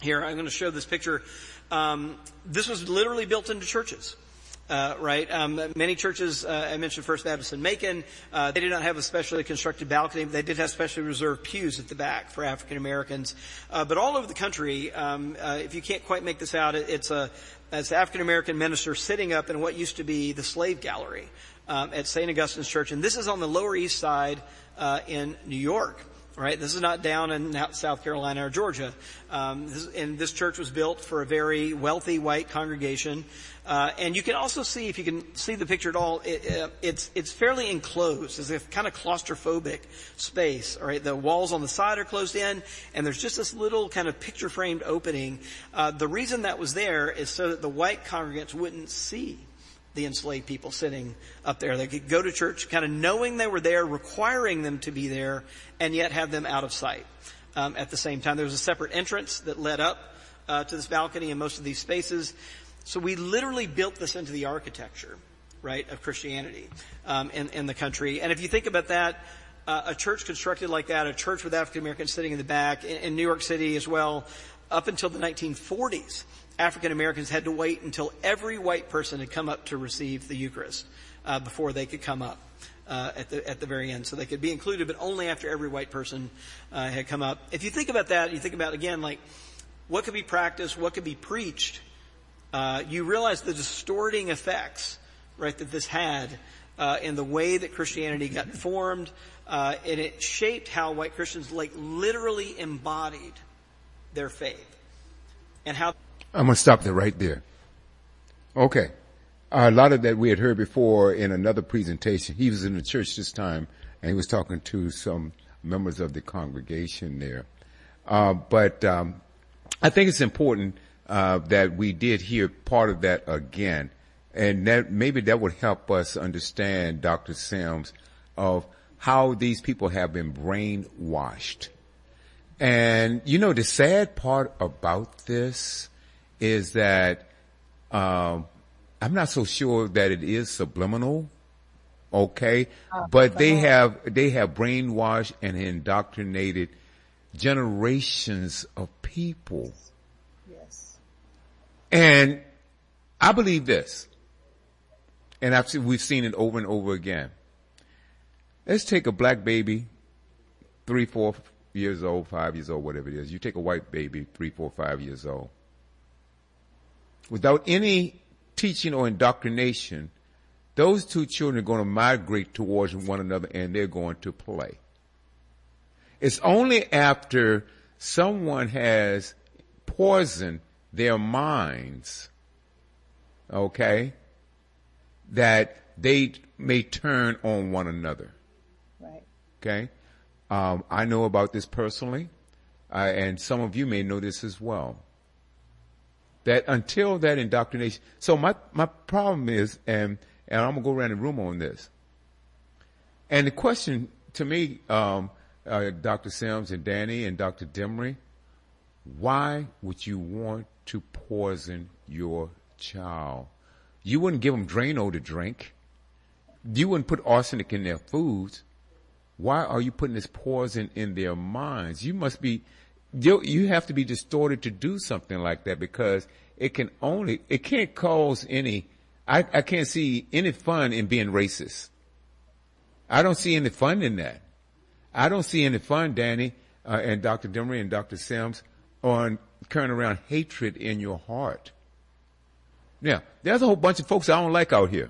Here, I'm going to show this picture. This was literally built into churches. Right? Many churches, I mentioned First Baptist in Macon, they did not have a specially constructed balcony. They did have specially reserved pews at the back for African Americans. But all over the country, if you can't quite make this out, it's an African American minister sitting up in what used to be the slave gallery, at St. Augustine's Church. And this is on the Lower East Side, in New York. Right? This is not down in South Carolina or Georgia. And this church was built for a very wealthy white congregation. And you can also see, if you can see the picture at all, it's fairly enclosed. It's a kind of claustrophobic space. All right? The walls on the side are closed in, and there's just this little kind of picture framed opening. The reason that was there is so that the white congregants wouldn't see the enslaved people sitting up there. They could go to church kind of knowing they were there, requiring them to be there, and yet have them out of sight. At the same time, there was a separate entrance that led up to this balcony in most of these spaces. So we literally built this into the architecture, right, of Christianity in the country. And if you think about that, a church constructed like that, a church with African Americans sitting in the back, in New York City as well, up until the 1940s, African Americans had to wait until every white person had come up to receive the Eucharist before they could come up at the very end. So they could be included, but only after every white person had come up. If you think about that, you think about, again, like what could be practiced, what could be preached, you realize the distorting effects, right, that this had in the way that Christianity got formed, and it shaped how white Christians like literally embodied their faith. And how I'm going to stop there right there. Okay. A lot of that we had heard before in another presentation. He was in the church this time, and he was talking to some members of the congregation there. But I think it's important that we did hear part of that again, and that maybe that would help us understand, Dr. Sims, of how these people have been brainwashed. And, you know, the sad part about this is that I'm not so sure that it is subliminal, okay? But they have brainwashed and indoctrinated generations of people. Yes. And I believe this, and we've seen it over and over again. Let's take a black baby, 3, 4 years old, 5 years old, whatever it is. You take a white baby, 3, 4, 5 years old. Without any teaching or indoctrination, those two children are going to migrate towards one another and they're going to play. It's only after someone has poisoned their minds, okay, that they may turn on one another. Right. Okay? I know about this personally, and some of you may know this as well. That until that indoctrination, so my problem is, and I'm gonna go around the room on this. And the question to me, Dr. Sims and Danny and Dr. Demery, why would you want to poison your child? You wouldn't give them Drano to drink. You wouldn't put arsenic in their foods. Why are you putting this poison in their minds? You have to be distorted to do something like that, because it can't cause any, I can't see any fun in being racist. I don't see any fun in that. I don't see any fun, Danny, and Dr. Demery and Dr. Sims, on carrying around hatred in your heart. Now, there's a whole bunch of folks I don't like out here,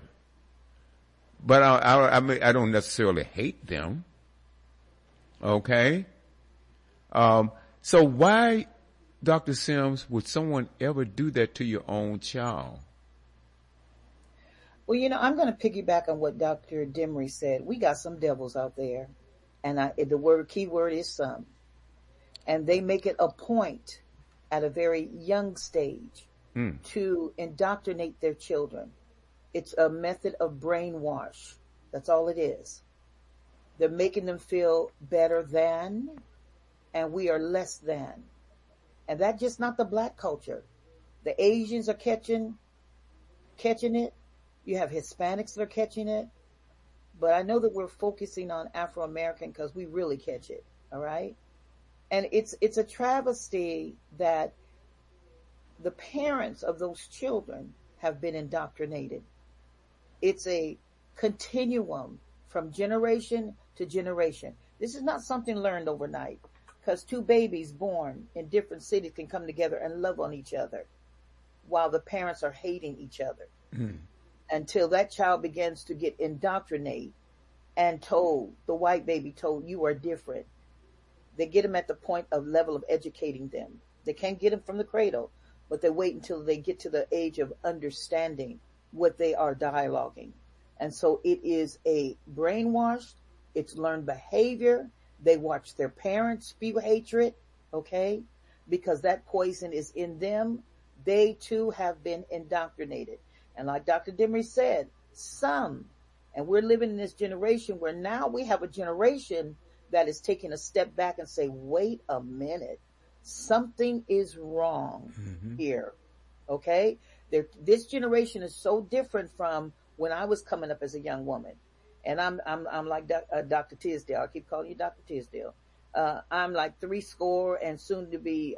but I don't necessarily hate them. Okay? So why, Dr. Sims, would someone ever do that to your own child? Well, I'm going to piggyback on what Dr. Demery said. We got some devils out there, and the key word is some. And they make it a point at a very young stage to indoctrinate their children. It's a method of brainwash. That's all it is. They're making them feel better than, and we are less than. And that's just not the black culture. The Asians are catching it. You have Hispanics that are catching it. But I know that we're focusing on Afro-American because we really catch it. All right. And it's a travesty that the parents of those children have been indoctrinated. It's a continuum from generation to generation. This is not something learned overnight, because two babies born in different cities can come together and love on each other while the parents are hating each other until that child begins to get indoctrinated and told, the white baby told, you are different. They get them at the point of level of educating them. They can't get them from the cradle, but they wait until they get to the age of understanding what they are dialoguing. And so it is a brainwashed, it's learned behavior. They watch their parents spew hatred, okay? Because that poison is in them. They too have been indoctrinated. And like Dr. Demery said, some, and we're living in this generation where now we have a generation that is taking a step back and say, wait a minute, something is wrong here, okay? This generation is so different from when I was coming up as a young woman. And I'm like Dr. Tisdale. I keep calling you Dr. Tisdale. I'm like 70 and soon to be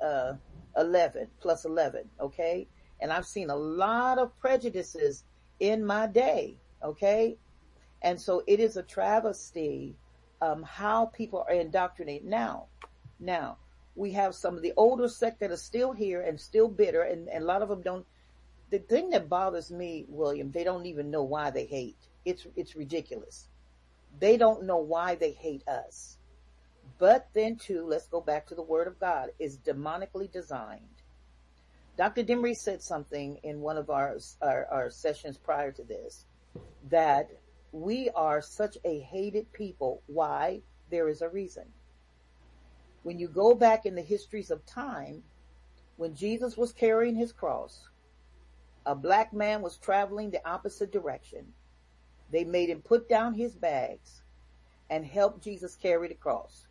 11 plus 11, okay? And I've seen a lot of prejudices in my day, okay? And so it is a travesty how people are indoctrinated. Now, we have some of the older sect that are still here and still bitter, and a lot of them don't. The thing that bothers me, William, they don't even know why they hate. It's ridiculous. They don't know why they hate us. But then too, let's go back to the word of God, is demonically designed. Dr. Demery said something in one of our sessions prior to this, that we are such a hated people. Why? There is a reason. When you go back in the histories of time, when Jesus was carrying his cross, a black man was traveling the opposite direction. They made him put down his bags and help Jesus carry the cross.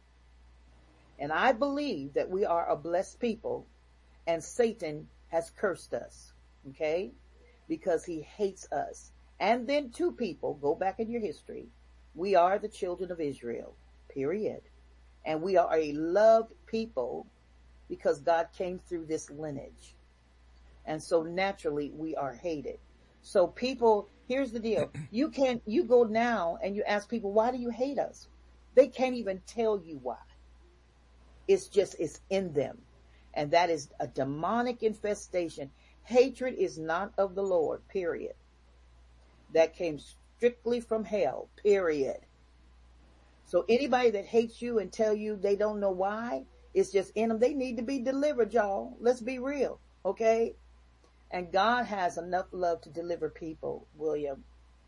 And I believe that we are a blessed people, and Satan has cursed us, okay? Because he hates us. And then two people, go back in your history, we are the children of Israel, period. And we are a loved people because God came through this lineage. And so naturally we are hated. So people, here's the deal. You go now and you ask people, why do you hate us? They can't even tell you why. It's in them. And that is a demonic infestation. Hatred is not of the Lord, period. That came strictly from hell, period. So anybody that hates you and tell you they don't know why, it's just in them. They need to be delivered, y'all. Let's be real, okay? And God has enough love to deliver people, William.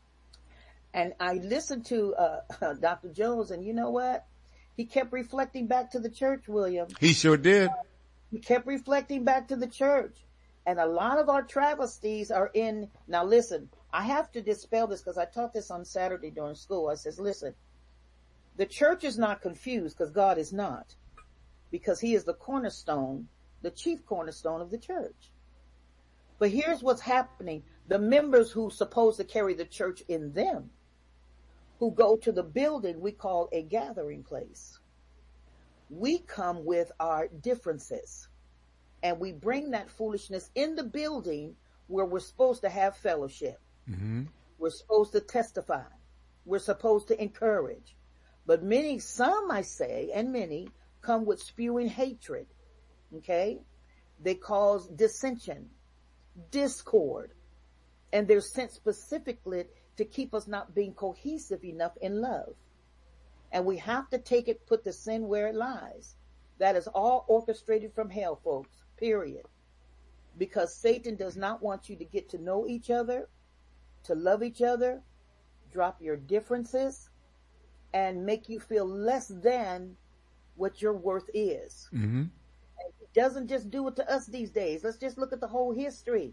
And I listened to Dr. Jones, and you know what? He kept reflecting back to the church, William. He sure did. He kept reflecting back to the church. And a lot of our travesties are in. Now listen, I have to dispel this because I taught this on Saturday during school. I says, listen, the church is not confused because God is not. Because he is the cornerstone, the chief cornerstone of the church. But here's what's happening. The members who supposed to carry the church in them, who go to the building we call a gathering place. We come with our differences. And we bring that foolishness in the building where we're supposed to have fellowship. Mm-hmm. We're supposed to testify. We're supposed to encourage. But some I say, and many, come with spewing hatred. Okay? They cause dissension, discord. And they're sent specifically to keep us not being cohesive enough in love. And we have to put the sin where it lies. That is all orchestrated from hell, folks. Period. Because Satan does not want you to get to know each other, to love each other, drop your differences, and make you feel less than what your worth is. Mm-hmm. And he doesn't just do it to us these days. Let's just look at the whole history.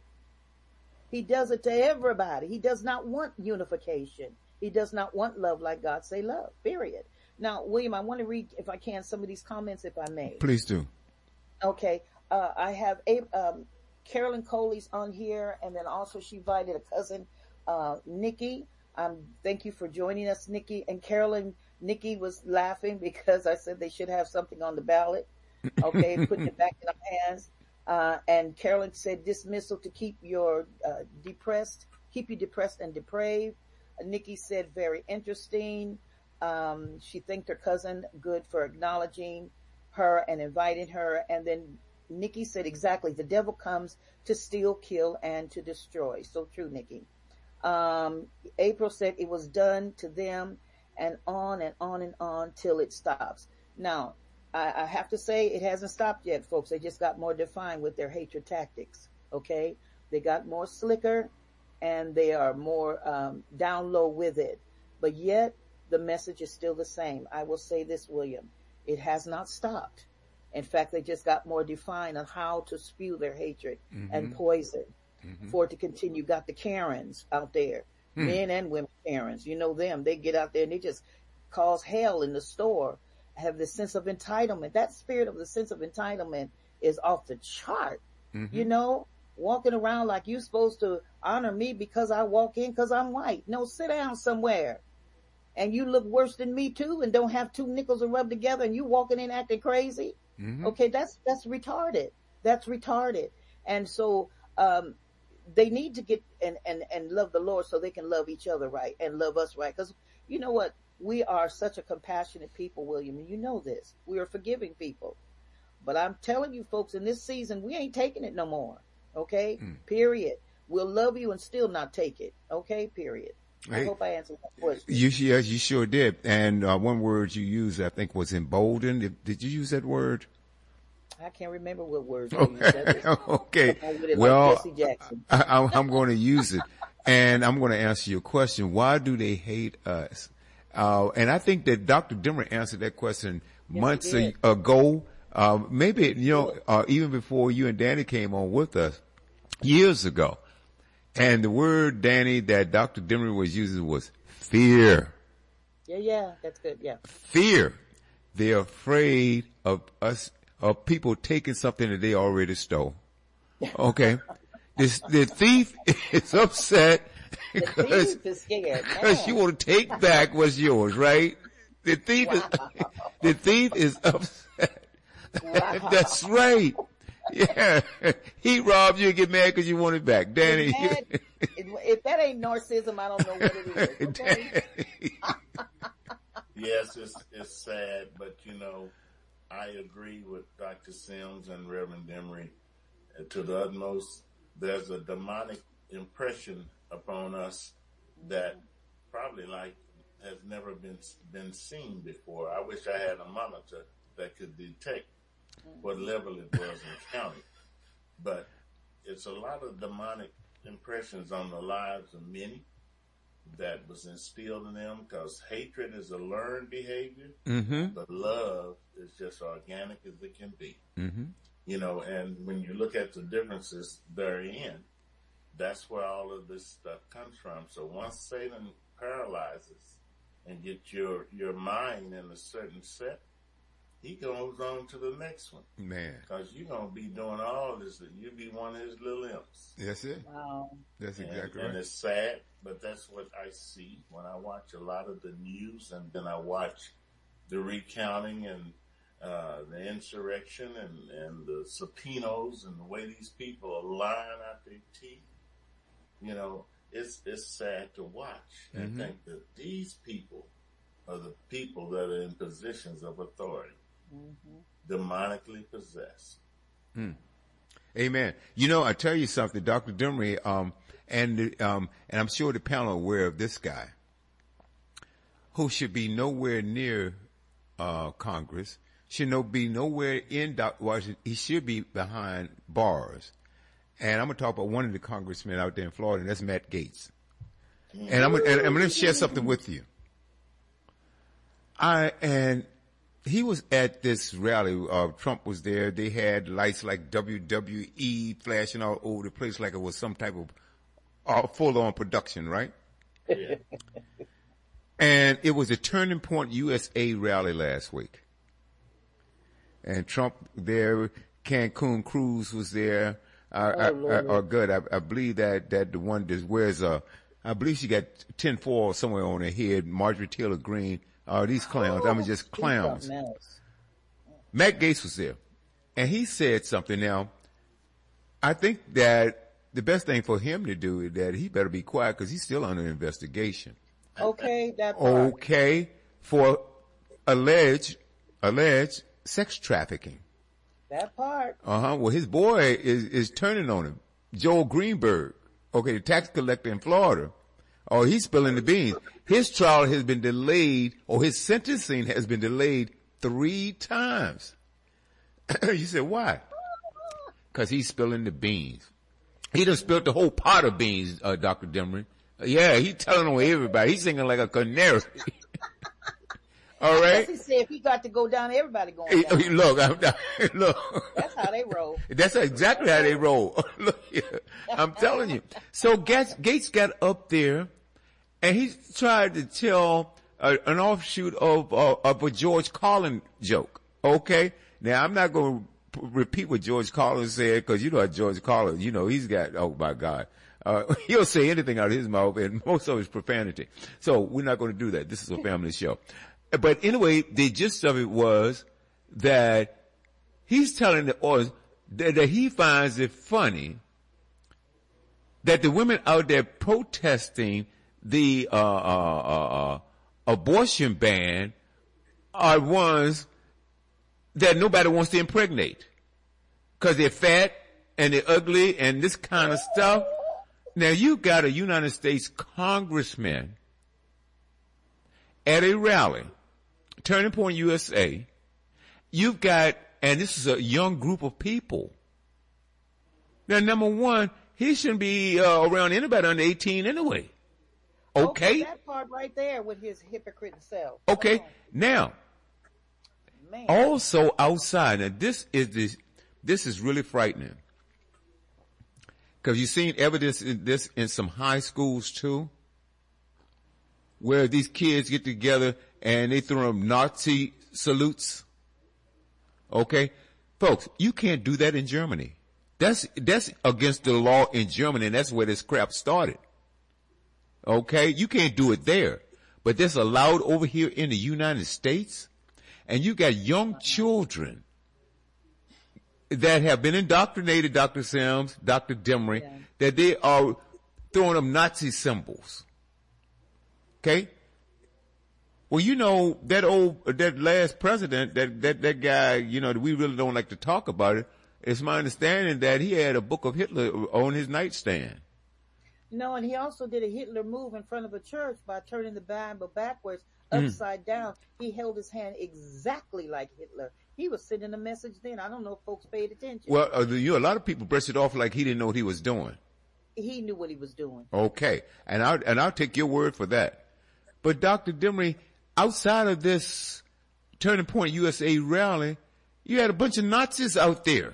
He does it to everybody. He does not want unification. He does not want love like God say love, period. Now, William, I want to read, if I can, some of these comments, if I may. Please do. Okay. I have Carolyn Coley's on here, and then also she invited a cousin, Nikki. Thank you for joining us, Nikki. And Carolyn, Nikki was laughing because I said they should have something on the ballot. Okay, putting it back in our hands. And Carolyn said dismissal to keep you depressed and depraved. Nikki said very interesting. She thanked her cousin Good for acknowledging her and inviting her. And then Nikki said exactly, the devil comes to steal, kill, and to destroy. So true, Nikki. April said it was done to them, and on and on and on till it stops. Now, I have to say it hasn't stopped yet, folks. They just got more defined with their hatred tactics. Okay. They got more slicker and they are more, down low with it, but yet the message is still the same. I will say this, William, it has not stopped. In fact, they just got more defined on how to spew their hatred and poison for it to continue. Got the Karens out there, men and women Karens. You know them. They get out there and they just cause hell in the store, have this sense of entitlement. That spirit of the sense of entitlement is off the chart. You know, walking around like you're supposed to honor me because I walk in because I'm white. No, sit down somewhere. And you look worse than me too and don't have two nickels to rub together and you walking in acting crazy. Okay, that's retarded. That's retarded. And so, they need to get and love the Lord so they can love each other right and love us right. Cause you know what? We are such a compassionate people, William, and you know this. We are forgiving people. But I'm telling you folks, in this season, we ain't taking it no more. Okay? Period. We'll love you and still not take it. Okay? Period. I hope I answered that question. Yes, you sure did. And one word you used, I think, was emboldened. Did you use that word? I can't remember what word you used. Okay. Well, like Jesse Jackson. I'm going to use it. And I'm going to answer your question. Why do they hate us? And I think that Dr. Dimmer answered that question months ago. Maybe, even before you and Danny came on with us years ago. And the word, Danny, that Dr. Dimmer was using was fear. Yeah, that's good. Yeah. Fear. They're afraid of us, of people taking something that they already stole. Okay. The thief is upset because you want to take back what's yours, right? The thief is upset. Wow. That's right. Yeah. He robbed you and get mad because you want it back. Danny. If that ain't narcissism, I don't know what it is. Okay? Yes, it's sad, but I agree with Dr. Sims and Reverend Demery to the utmost. There's a demonic impression upon us that probably has never been seen before. I wish I had a monitor that could detect what level it was in county. But it's a lot of demonic impressions on the lives of many that was instilled in them, because hatred is a learned behavior, but love is just organic as it can be. And when you look at the differences therein, that's where all of this stuff comes from. So once Satan paralyzes and gets your mind in a certain set, he goes on to the next one. Man. Because you're going to be doing all this. You'll be one of his little imps. That's it. Wow. That's exactly right. And it's sad, but that's what I see when I watch a lot of the news, and then I watch the recounting and the insurrection and the subpoenas and the way these people are lying out their teeth. It's sad to watch and think that these people are the people that are in positions of authority. Demonically possessed. Amen. I tell you something, Dr. Demery, and I'm sure the panel are aware of this guy who should be nowhere near Congress, should be nowhere in Washington. He should be behind bars. And I'm going to talk about one of the congressmen out there in Florida, and that's Matt Gaetz. And I'm going to share something with you. He was at this rally. Trump was there. They had lights like WWE flashing all over the place like it was some type of full-on production, right? Yeah. And it was a Turning Point USA rally last week. And Trump there, Cancun Cruz was there. Good. I believe that the one that wears I believe she got 10-4 somewhere on her head, Marjorie Taylor Greene. These clowns. Just clowns. Matt Gaetz was there. And he said something. Now, I think that the best thing for him to do is that he better be quiet because he's still under investigation. Okay, that part. Okay, for alleged sex trafficking. That part. Well, his boy is turning on him. Joel Greenberg, okay, the tax collector in Florida. Oh, he's spilling the beans. His trial has been delayed, or his sentencing has been delayed 3 times. You said, why? Because he's spilling the beans. He done spilled the whole pot of beans, Dr. Demery. Yeah, he's telling on everybody. He's singing like a canary. All right. He said if he got to go down, everybody going down. Look, look. That's how they roll. That's exactly how they roll. Look, I'm telling you. So Gates got up there, and he tried to tell an offshoot of a George Carlin joke. Okay. Now I'm not going to repeat what George Carlin said because you know George Carlin. You know he's got. Oh my God. He'll say anything out of his mouth, and most of it's profanity. So we're not going to do that. This is a family show. But anyway, the gist of it was that he's telling the audience that he finds it funny that the women out there protesting the abortion ban are ones that nobody wants to impregnate because they're fat and they're ugly and this kind of stuff. Now you got a United States congressman at a rally, Turning Point USA. You've got, and this is a young group of people. Now, number one, he shouldn't be around anybody under 18 anyway. Okay? That part right there with his hypocrite self. Okay. Now, Man. also outside, now this is really frightening. Because you've seen evidence in this in some high schools too, where these kids get together and they throw them Nazi salutes. Okay? Folks, you can't do that in Germany. That's against the law in Germany, and that's where this crap started. Okay? You can't do it there. But that's allowed over here in the United States. And you got young children that have been indoctrinated, Dr. Sims, Dr. Demery, that they are throwing them Nazi symbols. Okay? Well, you know, that last president, that guy, you know, we really don't like to talk about it. It's my understanding that he had a book of Hitler on his nightstand. No, and he also did a Hitler move in front of a church by turning the Bible backwards, upside down. He held his hand exactly like Hitler. He was sending a message then. I don't know if folks paid attention. Well, a lot of people brushed it off like he didn't know what he was doing. He knew what he was doing. Okay. And I'll take your word for that. But Dr. Demery, outside of this Turning Point USA rally, you had a bunch of Nazis out there.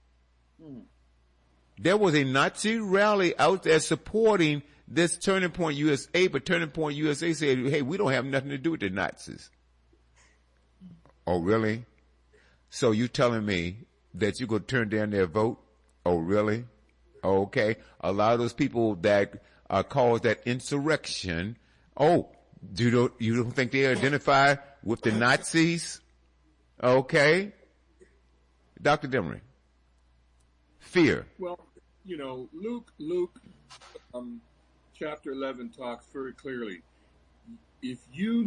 There was a Nazi rally out there supporting this Turning Point USA, but Turning Point USA said, hey, we don't have nothing to do with the Nazis. Oh, really? So you telling me that you're going to turn down their vote? Oh, really? Okay. A lot of those people that caused that insurrection, you don't think they identify with the Nazis? Okay. Dr. Demery. Fear. Well, you know, Luke, chapter 11 talks very clearly. If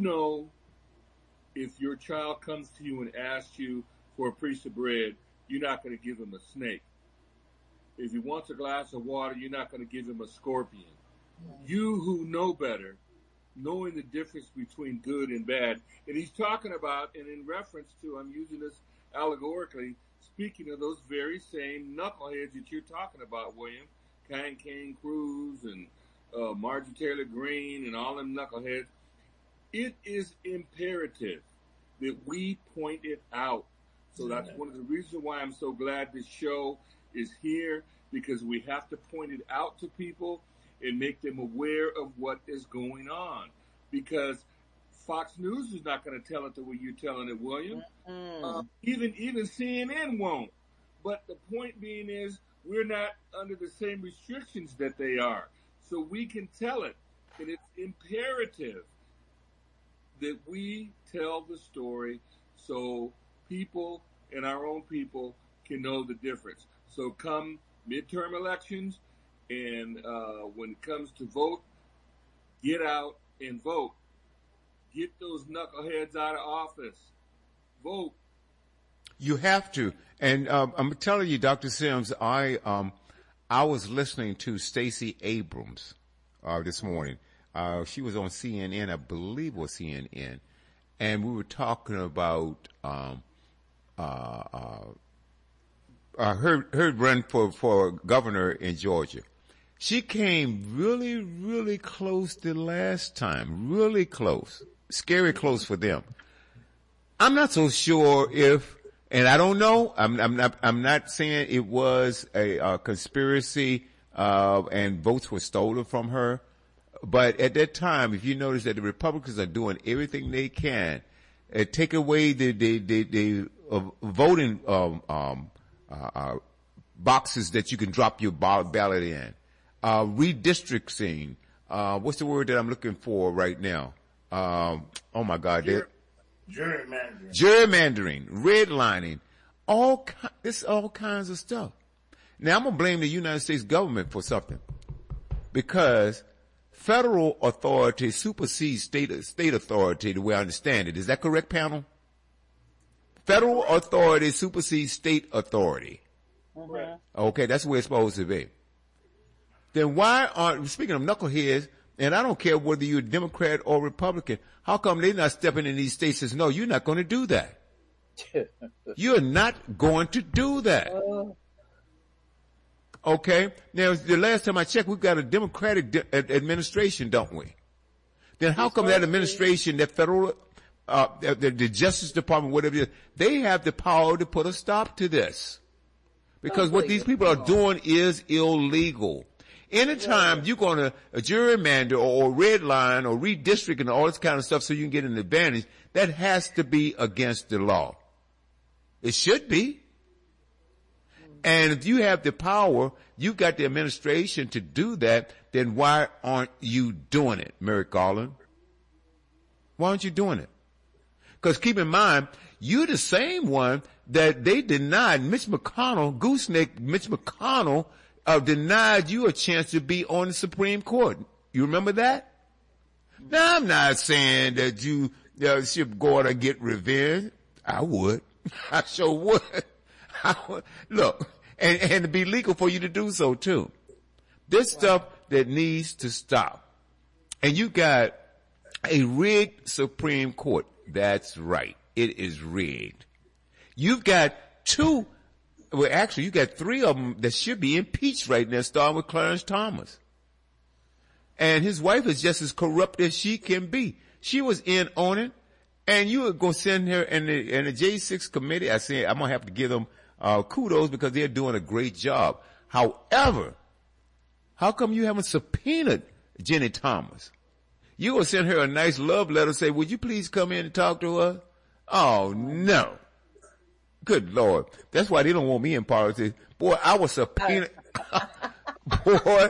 your child comes to you and asks you for a piece of bread, you're not going to give him a snake. If he wants a glass of water, you're not going to give him a scorpion. You who know better, knowing the difference between good and bad. And he's talking about, and in reference to, I'm using this allegorically, speaking of those very same knuckleheads that you're talking about, William, Kane Cruz and Marjorie Taylor Greene and all them knuckleheads. It is imperative that we point it out. So that's one of the reasons why I'm so glad this show is here, because we have to point it out to people and make them aware of what is going on. Because Fox News is not going to tell it the way you're telling it, William. Even CNN won't. But the point being is, we're not under the same restrictions that they are. So we can tell it. And it's imperative that we tell the story so people and our own people can know the difference. So come midterm elections, and when it comes to vote, get out and vote. Get those knuckleheads out of office. Vote. You have to. And I'm telling you, Dr. Sims, I was listening to Stacey Abrams this morning. She was on CNN, I believe it was CNN, and we were talking about her run for governor in Georgia. She came really, really close the last time. Really close. Scary close for them. I'm not so sure if, and I don't know, I'm not saying it was a conspiracy, and votes were stolen from her. But at that time, if you notice that the Republicans are doing everything they can, take away the voting, boxes that you can drop your ballot in, redistricting, what's the word that I'm looking for right now? Oh my God. Gerrymandering, redlining, it's all kinds of stuff. Now I'm gonna blame the United States government for something, because federal authority supersedes state authority the way I understand it. Is that correct, panel? Federal authority supersedes state authority. Right. Okay, that's the way it's supposed to be. Then why aren't, speaking of knuckleheads, and I don't care whether you're Democrat or Republican, how come they're not stepping in these states and says, no, you're not going to do that. You're not going to do that. Okay? Now, the last time I checked, we've got a Democratic administration, don't we? Then how come that administration, that federal, the Justice Department, whatever it is, they have the power to put a stop to this? Because what these people are doing is illegal. Anytime you're going to gerrymander or redline or redistrict and all this kind of stuff so you can get an advantage, that has to be against the law. It should be. And if you have the power, you've got the administration to do that, then why aren't you doing it, Merrick Garland? Why aren't you doing it? Because keep in mind, you're the same one that they denied Mitch McConnell, gooseneck Mitch McConnell, denied you a chance to be on the Supreme Court. You remember that? Now, I'm not saying that you should go out and get revenge. I would. I sure would. Look, and it'd be legal for you to do so too. This stuff that needs to stop. And you got a rigged Supreme Court. That's right. It is rigged. You've got you got three of them that should be impeached right now, starting with Clarence Thomas. And his wife is just as corrupt as she can be. She was in on it, and you would go send her in the J6 committee. I say I'm gonna have to give them kudos because they're doing a great job. However, how come you haven't subpoenaed Jenny Thomas? You will send her a nice love letter, say, would you please come in and talk to her? Oh, no. Good Lord. That's why they don't want me in politics. Boy, I was subpoenaed. Boy,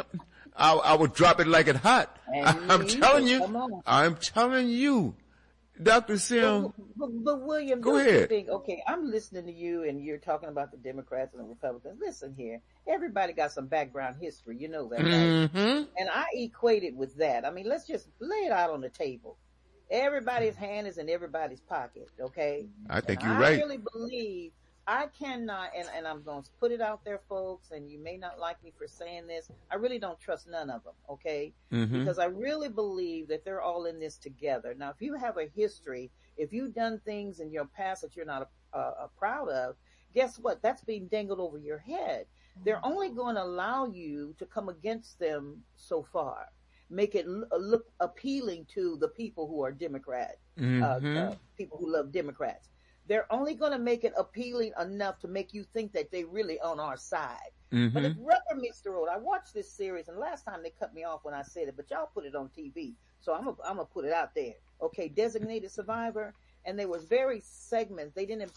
I would drop it like it hot. I'm telling you, Dr. Sim. But William, go ahead. Okay, I'm listening to you and you're talking about the Democrats and the Republicans. Listen here. Everybody got some background history. You know that, right? Mm-hmm. And I equate it with that. I mean, let's just lay it out on the table. Everybody's hand is in everybody's pocket, okay? I think you're right. I really believe I cannot, and I'm going to put it out there, folks, and you may not like me for saying this. I really don't trust none of them, okay? Mm-hmm. Because I really believe that they're all in this together. Now, if you have a history, if you've done things in your past that you're not proud of, guess what? That's being dangled over your head. They're only going to allow you to come against them so far. Make it look appealing to the people who are Democrat, people who love Democrats. They're only going to make it appealing enough to make you think that they really on our side. Mm-hmm. But if rubber meets the road, I watched this series, and last time they cut me off when I said it, but y'all put it on TV, so I'm gonna put it out there. Okay, Designated Survivor, and there was very segments. They didn't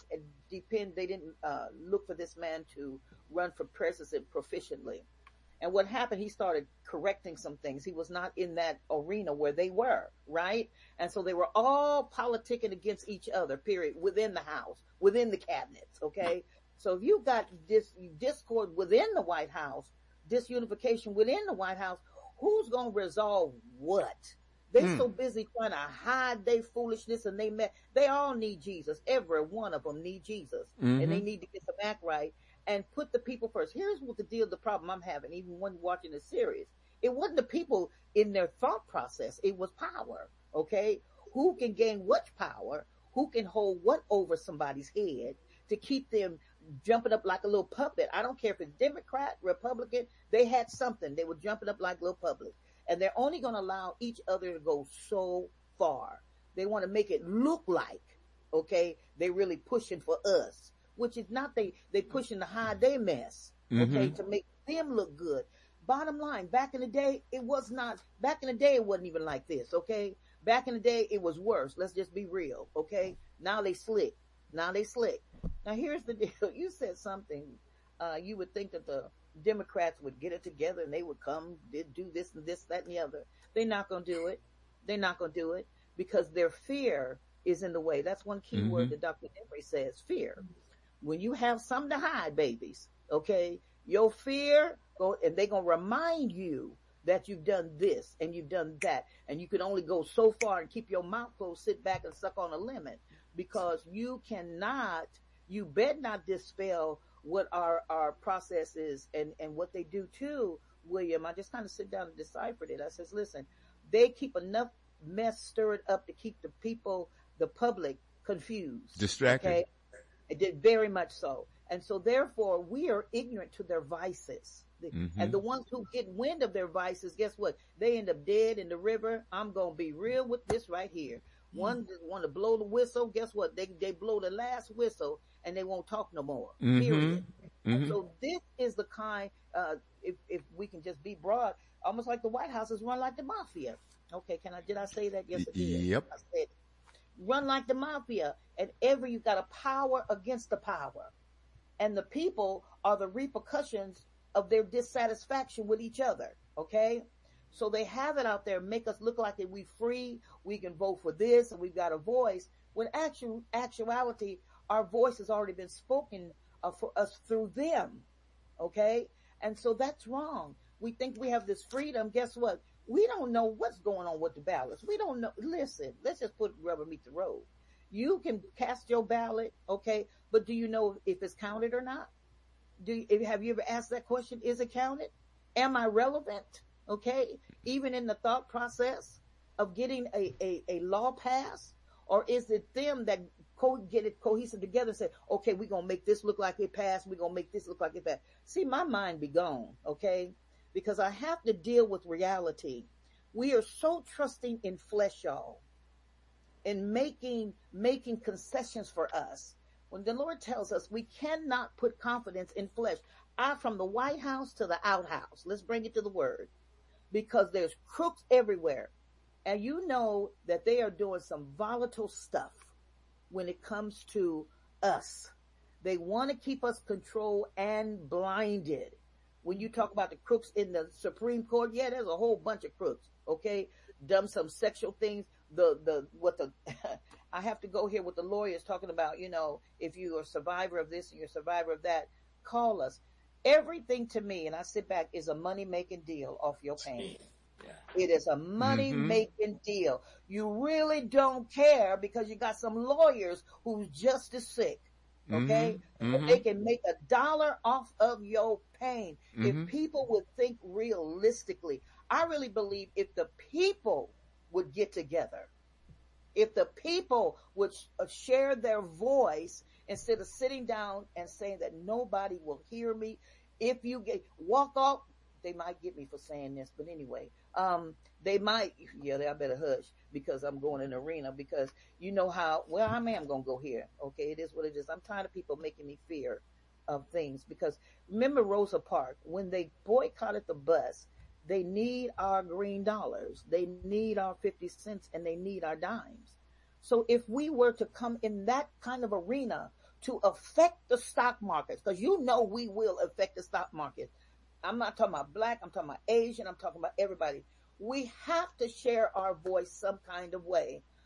look for this man to run for president proficiently. And what happened, he started correcting some things. He was not in that arena where they were, right? And so they were all politicking against each other, period, within the House, within the cabinets, okay? So if you got this discord within the White House, disunification within the White House, who's going to resolve what? They so busy trying to hide their foolishness, and they all need Jesus. Every one of them need Jesus, and they need to get some act right and put the people first. Here's what the problem I'm having, even when watching the series. It wasn't the people in their thought process. It was power. Okay. Who can gain what power? Who can hold what over somebody's head to keep them jumping up like a little puppet? I don't care if it's Democrat, Republican, they had something. They were jumping up like little puppets. And they're only going to allow each other to go so far. They want to make it look like, okay, they really pushing for us, which is not they pushing to hide their mess, okay, to make them look good. Bottom line, back in the day, it wasn't even like this, okay? Back in the day, it was worse. Let's just be real, okay? Now they slick. Now here's the deal. You said something, you would think that the Democrats would get it together and they would come, they'd do this and this, that and the other. They're not going to do it. They're not going to do it because their fear is in the way. That's one key word that Dr. Emery says, fear. When you have something to hide, babies, okay, your fear, and they're going to remind you that you've done this and you've done that. And you can only go so far and keep your mouth closed, sit back and suck on a lemon because you bet not dispel what our process is and what they do too, William. I just kind of sit down and deciphered it. I says, listen, they keep enough mess stirred up to keep the public confused. Distracted. Okay? It did very much so. And so therefore we are ignorant to their vices. And the ones who get wind of their vices, guess what? They end up dead in the river. I'm going to be real with this right here. One want to blow the whistle. Guess what? They blow the last whistle and they won't talk no more. Period. And so this is the kind, if we can just be broad, almost like the White House is run like the mafia. Okay. Did I say that? Yes, I did. Yep. I said, run like the mafia, and you've got a power against the power, and the people are the repercussions of their dissatisfaction with each other. Okay. So they have it out there, make us look like that we free, we can vote for this, and we've got a voice. When actuality, our voice has already been spoken for us through them. Okay? And so that's wrong. We think we have this freedom. Guess what? We don't know what's going on with the ballots. We don't know. Listen, let's just put rubber meet the road. You can cast your ballot, okay, but do you know if it's counted or not? Have you ever asked that question? Is it counted? Am I relevant? Okay, even in the thought process of getting a law passed, or is it them that get it cohesive together and say, okay, we're going to make this look like it passed. We're going to make this look like it passed. See, my mind be gone. Okay. Because I have to deal with reality. We are so trusting in flesh, y'all, in making concessions for us. When the Lord tells us we cannot put confidence in flesh, from the White House to the outhouse, let's bring it to the word. Because there's crooks everywhere. And you know that they are doing some volatile stuff when it comes to us. They want to keep us controlled and blinded. When you talk about the crooks in the Supreme Court, yeah, there's a whole bunch of crooks, okay? Done some sexual things. I have to go here with the lawyers talking about, if you're a survivor of this and you're a survivor of that, call us. Everything to me, and I sit back, is a money-making deal off your pain. Yeah. It is a money-making deal. You really don't care because you got some lawyers who's just as sick, okay? But they can make $1 off of your pain. If people would think realistically, I really believe if the people would get together, if the people would share their voice instead of sitting down and saying that nobody will hear me. If you walk off, they might get me for saying this, but anyway, they might, I better hush because I'm going in the arena because you know how, I am going to go here. Okay. It is what it is. I'm tired of people making me fear of things because remember Rosa Parks, when they boycotted the bus, they need our green dollars. They need our 50 cents and they need our dimes. So if we were to come in that kind of arena to affect the stock markets, because we will affect the stock market. I'm not talking about black, I'm talking about Asian, I'm talking about everybody. We have to share our voice some kind of way.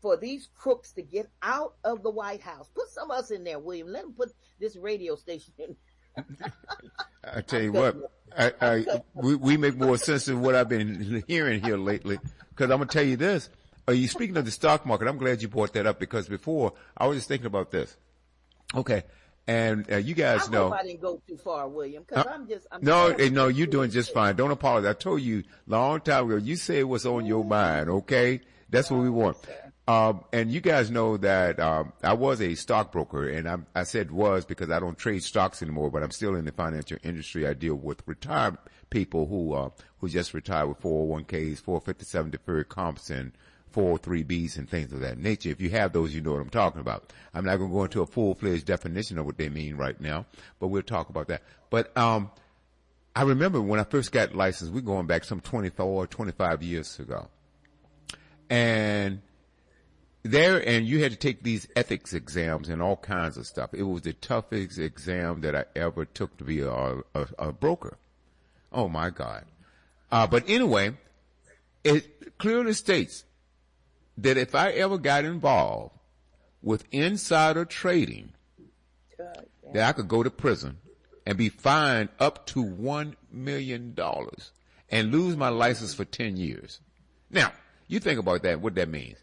for these crooks to get out of the White House. Put some of us in there, William. Let them put this radio station in. I tell you what, we make more sense than what I've been hearing here lately. Because I'm gonna tell you this. You speaking of the stock market, I'm glad you brought that up, because before I was just thinking about this. Okay. And you guys I know. hope I didn't go too far, William, because No, you're doing just fine. Don't apologize. I told you long time ago, you say what's on your mind, okay? That's what we want. And you guys know that, I was a stockbroker, and I said was because I don't trade stocks anymore, but I'm still in the financial industry. I deal with retired people who just retired with 401ks, 457 deferred comps, and 403Bs and things of that nature. If you have those, you know what I'm talking about. I'm not going to go into a full-fledged definition of what they mean right now, but we'll talk about that. But I remember when I first got licensed, we're going back some 24, 25 years ago. And you had to take these ethics exams and all kinds of stuff. It was the toughest exam that I ever took to be a broker. Oh, my God. But anyway, it clearly states that if I ever got involved with insider trading, that I could go to prison and be fined up to $1 million and lose my license for 10 years. Now, you think about that, what that means.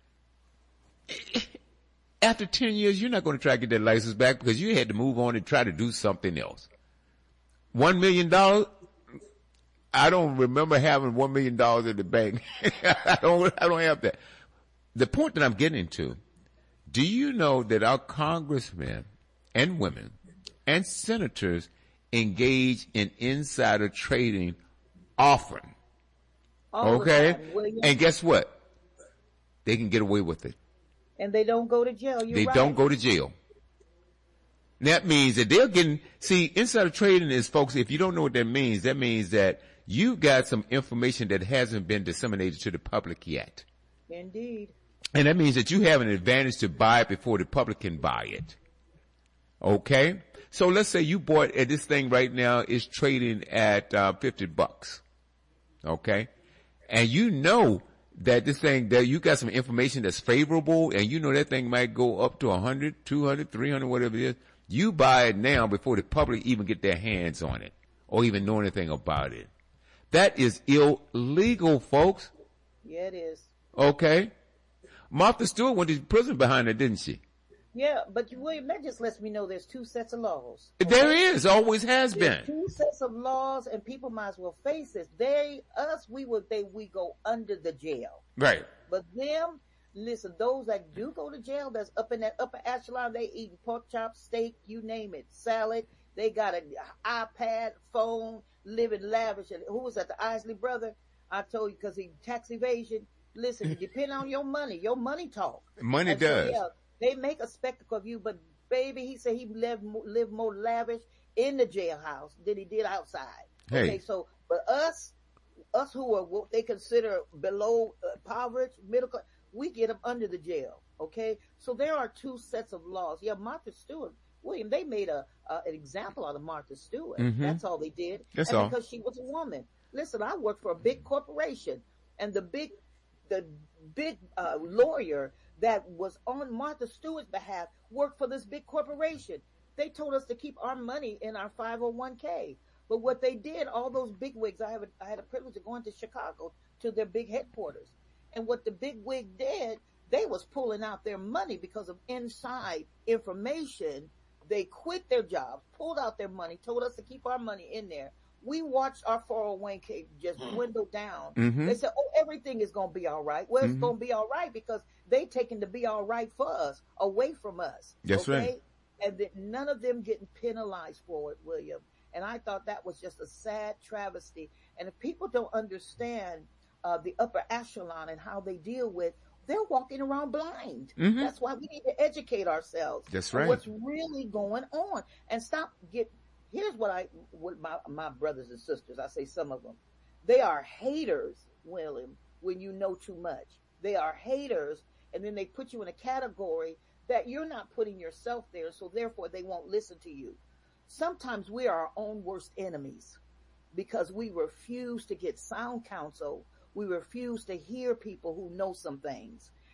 After 10 years, you're not going to try to get that license back because you had to move on and try to do something else. $1 million? I don't remember having $1 million in the bank. I don't have that. The point that I'm getting to, do you know that our congressmen and women and senators engage in insider trading often? Okay? And guess what? They can get away with it. And they don't go to jail. They don't go to jail. That means that they're getting, see, insider trading is, folks, if you don't know what that means that you got some information that hasn't been disseminated to the public yet. Indeed. And that means that you have an advantage to buy it before the public can buy it. Okay? So let's say you bought this thing right now is trading at $50. Okay? And you know that this thing, that you got some information that's favorable, and you know that thing might go up to 100, 200, 300, whatever it is. You buy it now before the public even get their hands on it or even know anything about it. That is illegal, folks. Yeah, it is. Okay? Martha Stewart went to prison behind it, didn't she? Yeah, but William, that just lets me know there's two sets of laws. Okay? There is, always has been. Two sets of laws, and people might as well face this. We go under the jail. Right. But them, listen, those that do go to jail, that's up in that upper echelon, they eating pork chops, steak, you name it, salad. They got an iPad, phone, living lavish. And who was that? The Isley brother? I told you, because he tax evasion. Listen, depend on your money talk. Money does. So, yeah, they make a spectacle of you, but baby, he said he lived more lavish in the jailhouse than he did outside. Hey. Okay, so, but us who are what they consider below poverty, middle class, we get them under the jail. Okay, so there are two sets of laws. Yeah, Martha Stewart, William, they made an example out of Martha Stewart. Mm-hmm. That's all they did. That's all. Because she was a woman. Listen, I worked for a big corporation, and the big lawyer that was on Martha Stewart's behalf worked for this big corporation. They told us to keep our money in our 501k. But what they did, all those big wigs, I had a privilege of going to Chicago to their big headquarters. And what the big wig did, they was pulling out their money because of inside information. They quit their jobs, pulled out their money, told us to keep our money in there. We watched our 401k just dwindle down. Mm-hmm. They said, everything is going to be all right. Well, it's going to be all right because they taking to be all right for us, away from us. That's right. And that none of them getting penalized for it, William. And I thought that was just a sad travesty. And if people don't understand the upper echelon and how they deal with, they're walking around blind. Mm-hmm. That's why we need to educate ourselves. That's right. On what's really going on, and here's what my brothers and sisters, I say some of them, they are haters, William, when you know too much. They are haters, and then they put you in a category that you're not putting yourself there, so therefore they won't listen to you. Sometimes we are our own worst enemies because we refuse to get sound counsel. We refuse to hear people who know some things.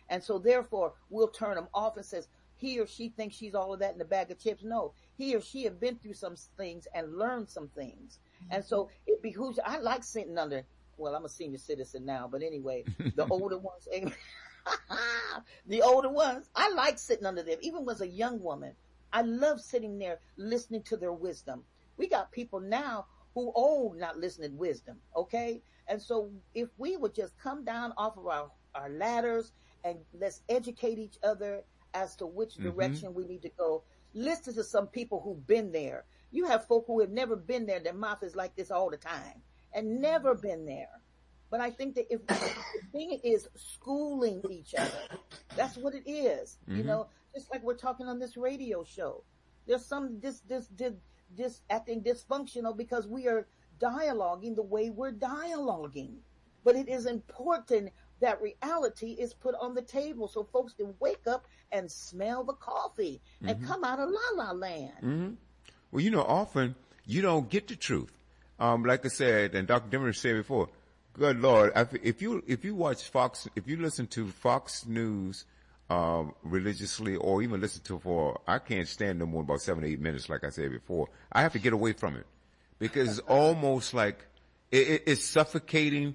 And so therefore we'll turn them off and says, he or she thinks she's all of that in a bag of chips. No, he or she have been through some things and learned some things. And so it behooves, I like sitting under, well, I'm a senior citizen now, but anyway, the older ones, the older ones, I like sitting under them. Even as a young woman, I love sitting there listening to their wisdom. We got people now who old not listening to wisdom. Okay. And so if we would just come down off of our ladders and let's educate each other as to which direction we need to go. Listen to some people who've been there. You have folk who have never been there. Their mouth is like this all the time and never been there. But I think that if the thing is schooling each other, that's what it is. You know, just like we're talking on this radio show. There's some this acting dysfunctional because we are dialoguing the way we're dialoguing. But it is important that reality is put on the table so folks can wake up and smell the coffee and come out of la-la land. Well, you know, often you don't get the truth. Like I said, and Dr. Demery said before, good Lord, if you watch Fox, if you listen to Fox News, religiously or even listen to I can't stand no more than about 7 to 8 minutes, like I said before. I have to get away from it because it's almost like it's suffocating.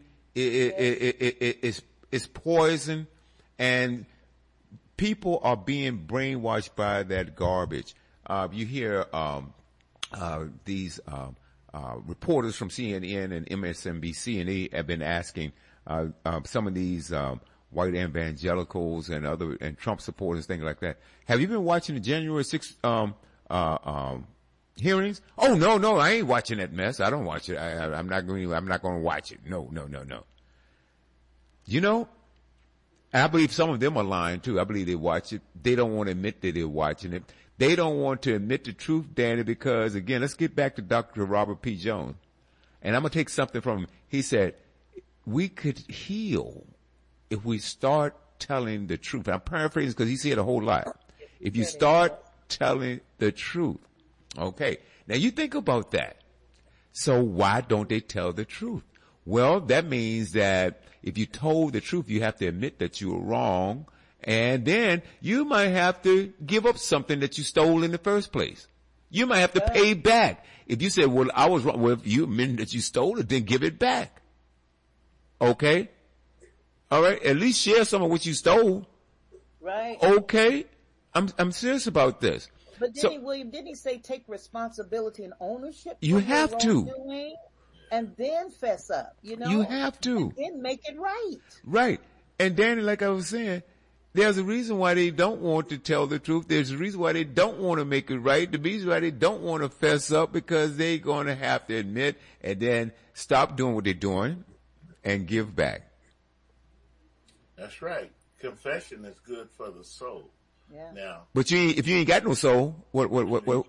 It's poison, and people are being brainwashed by that garbage. You hear these reporters from CNN and MSNBC, and they have been asking some of these white evangelicals and Trump supporters, things like that. Have you been watching the January 6th hearings? Oh no, I ain't watching that mess. I don't watch it. I'm not going to watch it. No. You know, I believe some of them are lying too. I believe they watch it. They don't want to admit that they're watching it. They don't want to admit the truth, Danny, because again, let's get back to Dr. Robert P. Jones. And I'm going to take something from him. He said, we could heal if we start telling the truth. I'm paraphrasing because he said a whole lot. If you start telling the truth. Okay. Now you think about that. So why don't they tell the truth? Well, that means that if you told the truth, you have to admit that you were wrong. And then you might have to give up something that you stole in the first place. You might have to pay back. If you said, well, I was wrong. Well, if you admit that you stole it, then give it back. Okay? All right? At least share some of what you stole. Right. Okay? I'm serious about this. But William, didn't he say take responsibility and ownership? You have to. And then fess up, you know? You have to. And then make it right. Right. And Danny, like I was saying, there's a reason why they don't want to tell the truth. There's a reason why they don't want to make it right. The reason why they don't want to fess up because they're going to have to admit and then stop doing what they're doing and give back. That's right. Confession is good for the soul. Yeah. Now, but if you ain't got no soul, what? Well,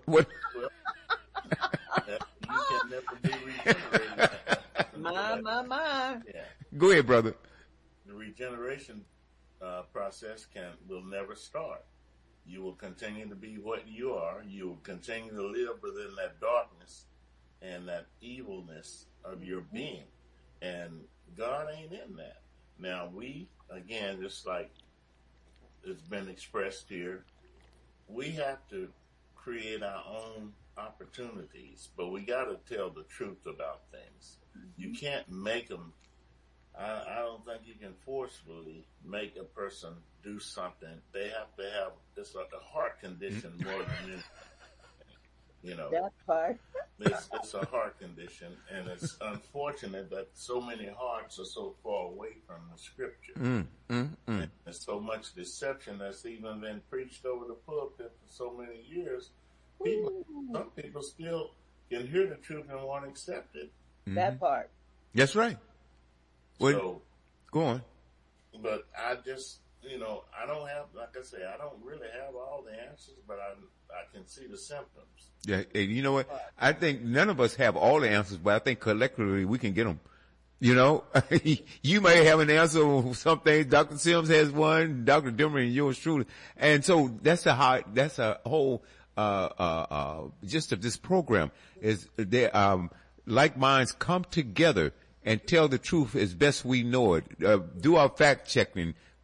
you can never be regenerated. My. Yeah. Go ahead, brother. The regeneration process will never start. You will continue to be what you are. You will continue to live within that darkness and that evilness of your being. And God ain't in that. Now we, again, just like it's been expressed here, we have to create our own opportunities, but we got to tell the truth about things. You can't make them. I don't think you can forcefully make a person do something. They have to have, it's like a heart condition more than you know. That part. It's a heart condition, and it's unfortunate that so many hearts are so far away from the scripture. And there's so much deception that's even been preached over the pulpit for so many years. Some people still can hear the truth and won't accept it. That part. That's right. So, go on. But I just, I don't have, like I say, I don't really have all the answers, but I can see the symptoms. Yeah, and you know what? I think none of us have all the answers, but I think collectively we can get them. You know, you may have an answer on some things. Dr. Sims has one, Dr. Demery and yours truly. And so that's a whole, gist of this program is they, like minds come together and tell the truth as best we know it. Do our fact checking.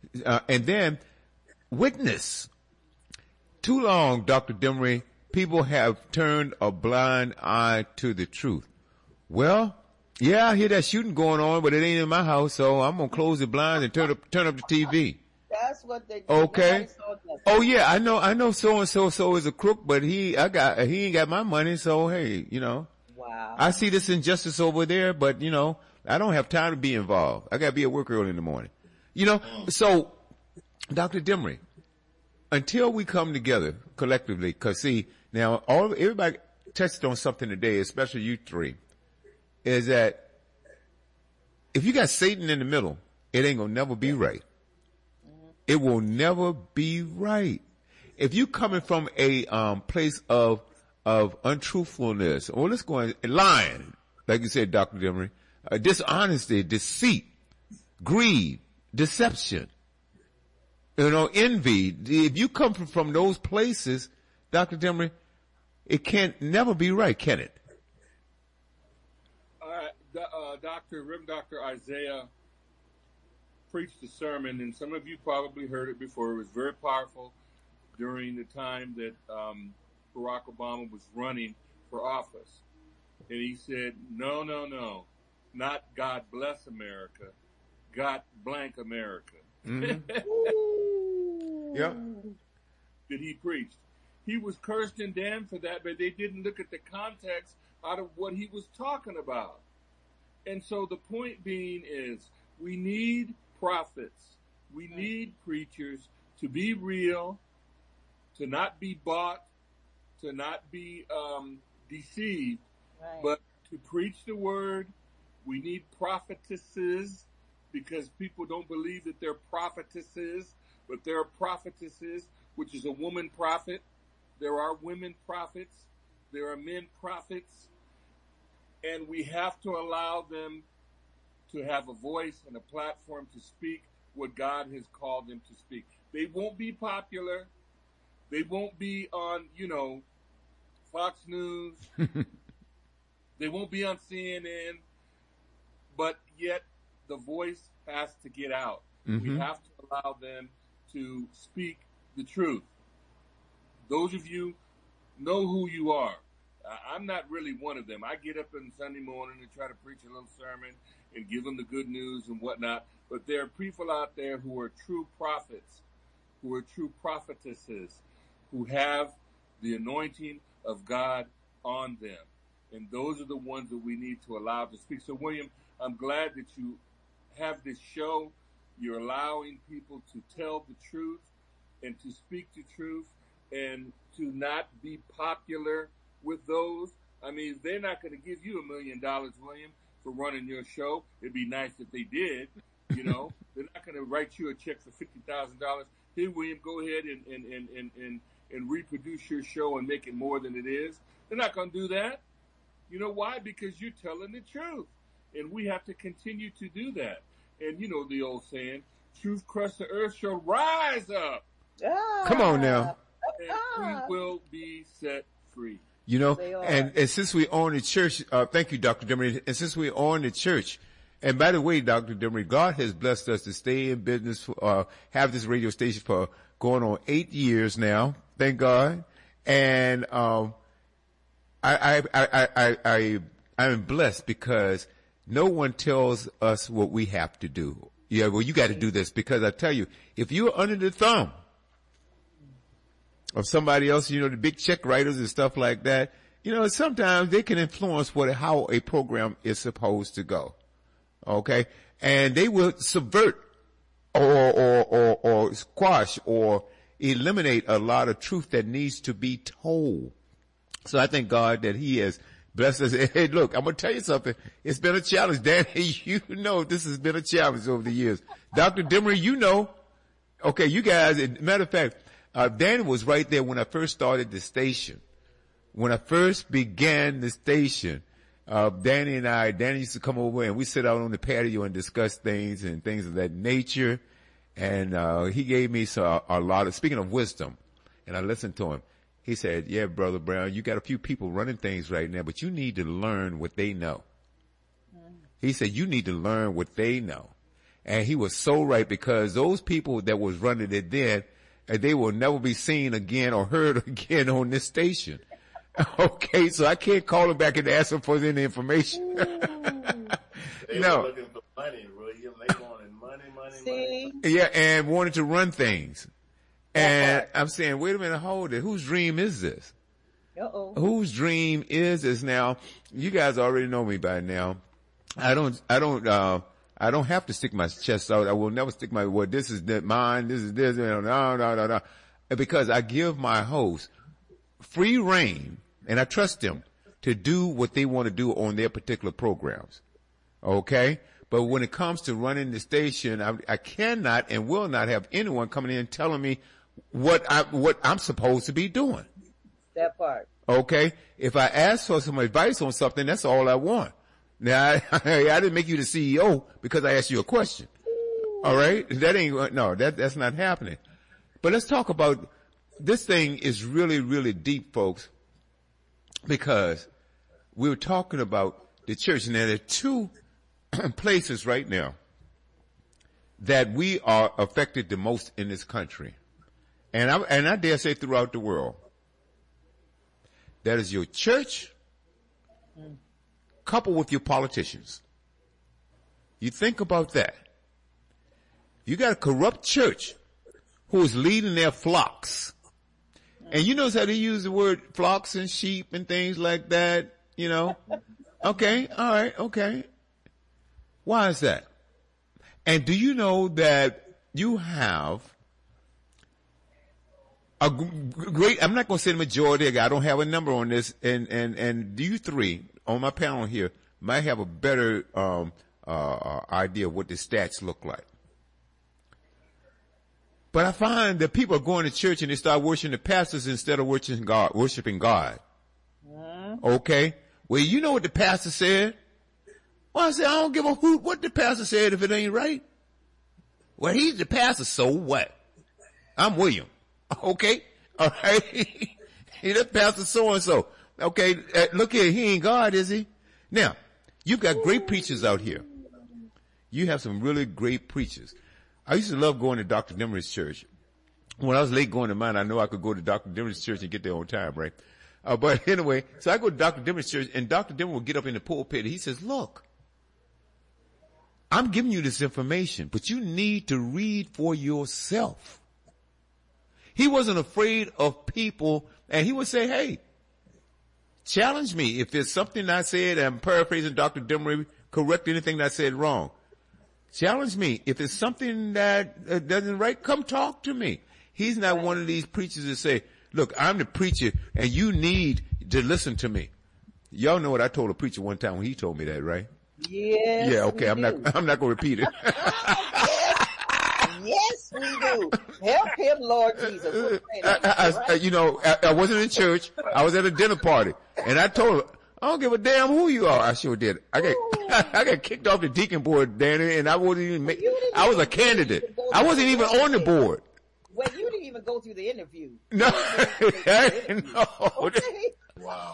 And then witness. Too long, Dr. Demery, people have turned a blind eye to the truth. Well, yeah, I hear that shooting going on, but it ain't in my house, so I'm gonna close the blinds and turn up the TV. That's what they do. Okay. Oh yeah, I know so and so is a crook, but he ain't got my money, so hey, Wow. I see this injustice over there, but I don't have time to be involved. I gotta be at work early in the morning. So Dr. Demery, until we come together collectively, cause see, now everybody touched on something today, especially you three, is that if you got Satan in the middle, it ain't gonna never be right. It will never be right. If you coming from a place of untruthfulness, or let's go on, lying, like you said, Dr. Demery, dishonesty, deceit, greed, deception, envy. If you come from those places, Dr. Demery, it can't never be right, can it? Reverend Dr. Isaiah preached a sermon, and some of you probably heard it before. It was very powerful during the time that Barack Obama was running for office. And he said, no, not God bless America, God blank America. Mm-hmm. Yeah. That he preached. He was cursed and damned for that, but they didn't look at the context out of what he was talking about. And so the point being is, we need prophets. We need preachers to be real, to not be bought, to not be deceived, but to preach the word. We need prophetesses, because people don't believe that they're prophetesses, but they're prophetesses, which is a woman prophet. There are women prophets. There are men prophets. And we have to allow them to have a voice and a platform to speak what God has called them to speak. They won't be popular. They won't be on, Fox News. They won't be on CNN. But yet the voice has to get out. Mm-hmm. We have to allow them to speak the truth. Those of you know who you are. I'm not really one of them. I get up on Sunday morning and try to preach a little sermon and give them the good news and whatnot. But there are people out there who are true prophets, who are true prophetesses, who have the anointing of God on them. And those are the ones that we need to allow to speak. So, William, I'm glad that you have this show. You're allowing people to tell the truth and to speak the truth and to not be popular with those. I mean, they're not going to give you $1 million, William, for running your show. It'd be nice if they did, They're not going to write you a check for $50,000. Here, William, go ahead and reproduce your show and make it more than it is. They're not going to do that. You know why? Because you're telling the truth. And we have to continue to do that. And you know the old saying, truth crushed the earth shall rise up. Come on now. And we will be set free. And since we own the church, thank you, Dr. Demery. And since we own the church, and by the way, Dr. Demery, God has blessed us to stay in business, have this radio station for going on 8 years now. Thank God. And, I'm blessed because no one tells us what we have to do. Yeah, well, you got to do this, because I tell you, if you're under the thumb of somebody else, the big check writers and stuff like that, sometimes they can influence how a program is supposed to go. Okay. And they will subvert or squash or eliminate a lot of truth that needs to be told. So I thank God that He has blessed us. Hey, look, I'm going to tell you something. It's been a challenge, Danny. This has been a challenge over the years. Dr. Demery, okay, you guys, matter of fact, Danny was right there when I first started the station. When I first began the station, Danny used to come over and we sit out on the patio and discuss things and things of that nature. And, he gave me a lot of, speaking of wisdom, and I listened to him. He said, yeah, Brother Brown, you got a few people running things right now, but you need to learn what they know. He said, you need to learn what they know. And he was so right, because those people that was running it then, they will never be seen again or heard again on this station. Okay, so I can't call him back and ask him for any information. They No. were looking for money, William. They wanted money. See? Yeah, and wanted to run things. And I'm saying, wait a minute, hold it. Whose dream is this? Uh-oh. Whose dream is this? Now, you guys already know me by now. I don't have to stick my chest out. I will never stick my, well, this is mine, this is this, no. Because I give my host free reign, and I trust them to do what they want to do on their particular programs. Okay? But when it comes to running the station, I cannot and will not have anyone coming in telling me what I'm supposed to be doing. That part. Okay? If I ask for some advice on something, that's all I want. Now, I didn't make you the CEO because I asked you a question. All right? That's not happening. But let's talk about, this thing is really, really deep, folks, because we were talking about the church, and there are two places right now that we are affected the most in this country. And I dare say throughout the world. That is your church, coupled with your politicians. You think about that. You got a corrupt church who is leading their flocks. And you notice how they use the word flocks and sheep and things like that, you know? Okay, all right, okay. Why is that? And do you know that you have a great, I'm not going to say the majority, I don't have a number on this, and you three on my panel here might have a better idea of what the stats look like. But I find that people are going to church and they start worshiping the pastors instead of worshiping God. Okay? Well, you know what the pastor said? Well, I said, I don't give a hoot what the pastor said if it ain't right. Well, he's the pastor, so what? I'm William. Okay? All right? He's the pastor so-and-so. Okay, look here, he ain't God, is he? Now, you've got great preachers out here. You have some really great preachers. I used to love going to Dr. Demery's church. When I was late going to mine, I know I could go to Dr. Demery's church and get there on time, right? But anyway, so I go to Dr. Demery's church, and Dr. Demery will get up in the pulpit, and he says, look, I'm giving you this information, but you need to read for yourself. He wasn't afraid of people, and he would say, hey, challenge me. If there's something I said, I'm paraphrasing Dr. Demery, correct anything that I said wrong. Challenge me. If it's something that doesn't right, come talk to me. He's not one of these preachers that say, look, I'm the preacher and you need to listen to me. Y'all know what I told a preacher one time when he told me that, right? Yes. Yeah, okay, I'm not going to repeat it. Yes, we do. Help him, Lord Jesus. I wasn't in church. I was at a dinner party and I told her, I don't give a damn who you are. I sure did. I got kicked off the deacon board, Danny, and I wasn't even I was a candidate. I wasn't even on the board. Well, you didn't even go through the interview. No. No. Okay. Wow.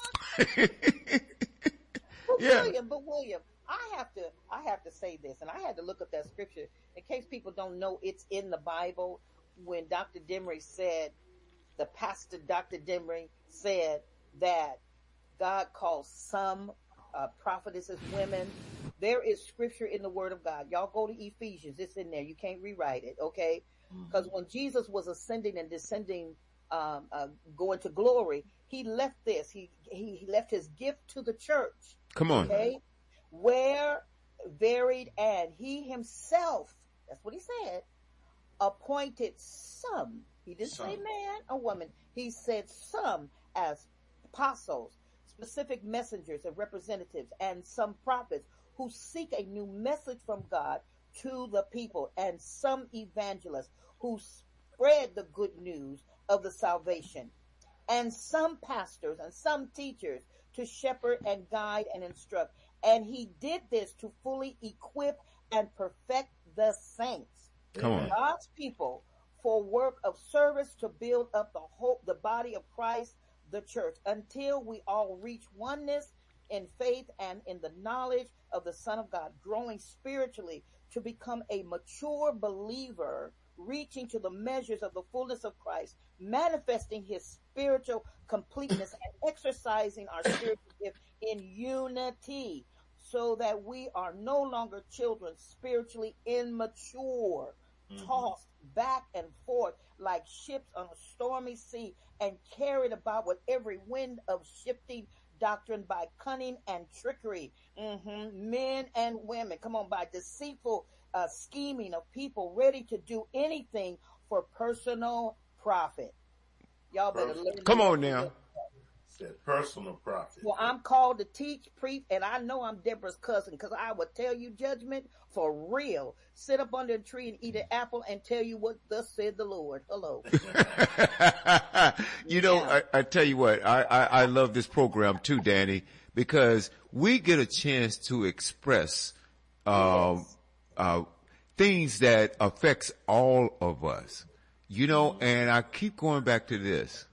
But William, I have to say this, and I had to look up that scripture in case people don't know it's in the Bible. When Dr. Demery said, the pastor Dr. Demery said that God calls some prophetesses women. There is scripture in the Word of God. Y'all go to Ephesians. It's in there. You can't rewrite it, okay? Because when Jesus was ascending and descending, going to glory, he left this. He left his gift to the church. Come on. Okay? Where varied, and he himself, that's what he said, appointed some. He didn't say man or woman. He said some as apostles, specific messengers and representatives, and some prophets who seek a new message from God to the people, and some evangelists who spread the good news of the salvation, and some pastors and some teachers to shepherd and guide and instruct. And he did this to fully equip and perfect the saints, Come on. God's people, for work of service to build up the body of Christ, the church, until we all reach oneness in faith and in the knowledge of the Son of God, growing spiritually to become a mature believer, reaching to the measures of the fullness of Christ, manifesting his spiritual completeness and exercising our spiritual gift in unity, so that we are no longer children, spiritually immature, tossed back and forth like ships on a stormy sea and carried about with every wind of shifting doctrine by cunning and trickery. Men and women, come on, by deceitful scheming of people ready to do anything for personal profit. Y'all better learn. Come on now. Said personal profit. Well, I'm called to teach, preach, and I know I'm Deborah's cousin, because I will tell you judgment for real. Sit up under a tree and eat an apple and tell you what thus said the Lord. Hello. You know, I tell you what, I love this program too, Danny, because we get a chance to express things that affects all of us. You know, and I keep going back to this.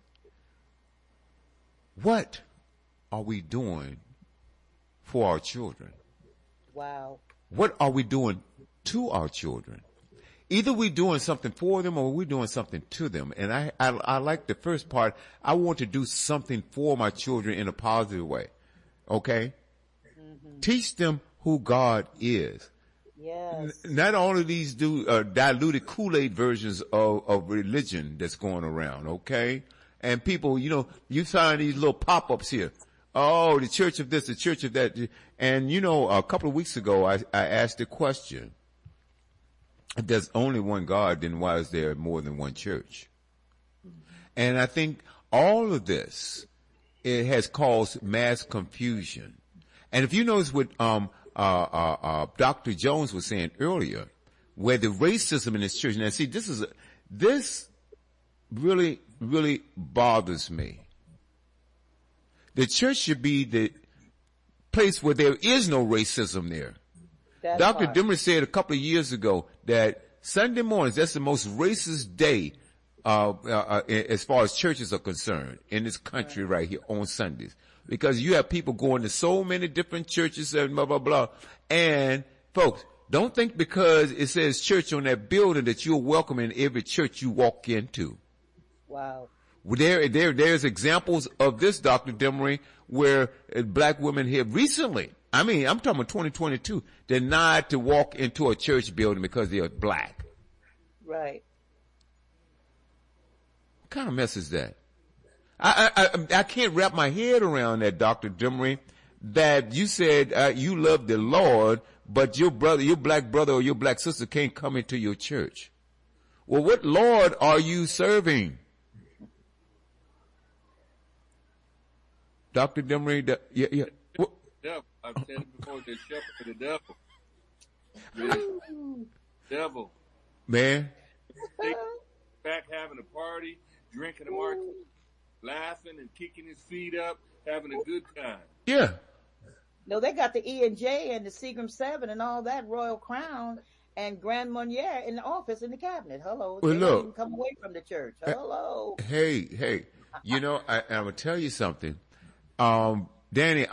What are we doing for our children? Wow. What are we doing to our children? Either we're doing something for them or we're doing something to them. And I like the first part. I want to do something for my children in a positive way. Okay? Teach them who God is. Yes. Not only these diluted Kool-Aid versions of religion that's going around, okay? And people, you know, you find these little pop-ups here. Oh, the church of this, the church of that. And you know, a couple of weeks ago, I asked the question, if there's only one God, then why is there more than one church? And I think all of this, it has caused mass confusion. And if you notice what, Dr. Jones was saying earlier, where the racism in this church, now see, this really bothers me. The church should be the place where there is no racism there. That's Dr. hard. Dimmer said a couple of years ago that Sunday mornings, that's the most racist day, as far as churches are concerned in this country right here on Sundays. Because you have people going to so many different churches and blah, blah, blah. And folks, don't think because it says church on that building that you're welcome in every church you walk into. Wow. There's examples of this, Dr. Demery, where black women here recently, I mean, I'm talking about 2022, denied to walk into a church building because they're black. Right. What kind of mess is that? I can't wrap my head around that, Dr. Demery, that you said you love the Lord, but your black brother or your black sister can't come into your church. Well, what Lord are you serving? Dr. Demery, yeah. Devil. I've said it before, the shepherd of the devil. The devil. Man. Back having a party, drinking a martini, laughing and kicking his feet up, having a good time. Yeah. No, they got the E&J and the Seagram 7 and all that, Royal Crown and Grand Marnier in the office in the cabinet. Hello. Well, they look. don't even come away from the church. Hello. Hey. You know, I'm going to tell you something. Danny,